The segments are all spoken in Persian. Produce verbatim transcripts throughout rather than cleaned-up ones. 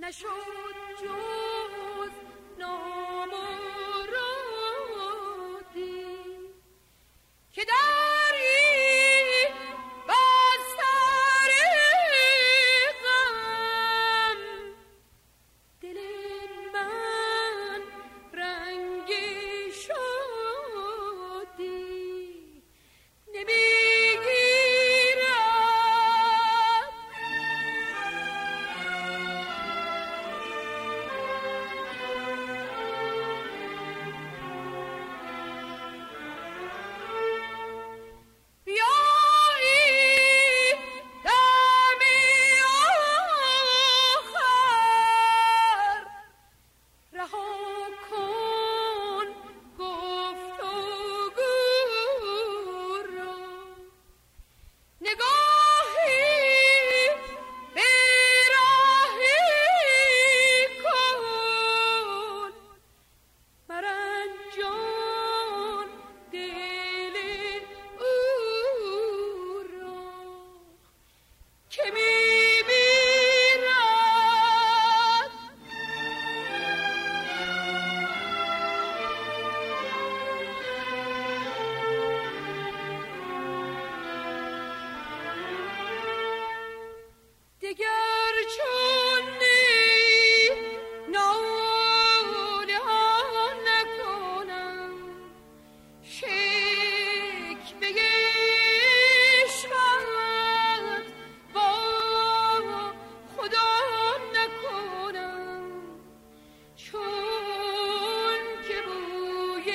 نشد جز نامرادی که در این بستر غم دل من رنگی شدی نمیگیرد بیایی دم آخر رها کن گفتگو را نگاهی به راهی کن مرنجان دل او را که میمیرد دگر چون نی ناله‌ها نکنم شکوه عشقت با خدا نکنم چون که بوی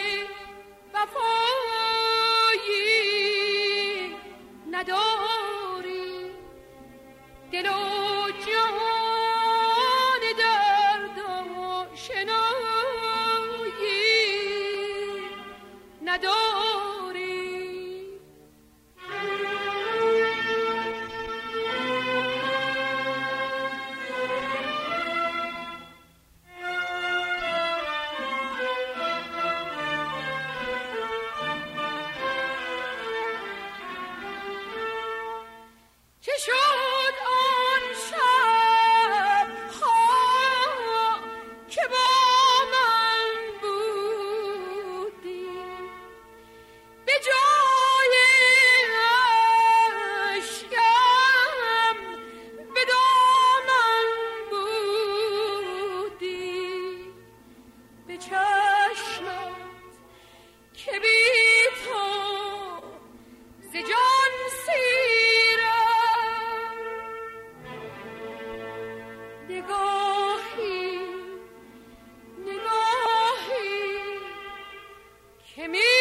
وفایی نداری دل و جان درد آشنایی نداری چه شد آن شب ها که با من بودی به جای اشکم به دامن بودی به چشمت که بی تو ز جان سیرم نگاهی نگاهی که می